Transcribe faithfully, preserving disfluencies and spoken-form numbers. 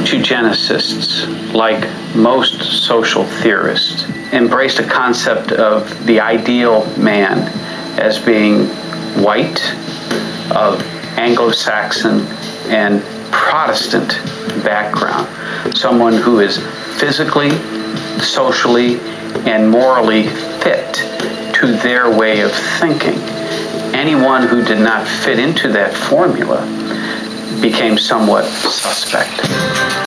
eugenicists, like most social theorists, embraced a concept of the ideal man as being white, of Anglo-Saxon and Protestant background, someone who is physically, socially, and morally fit to their way of thinking. Anyone who did not fit into that formula became somewhat suspect.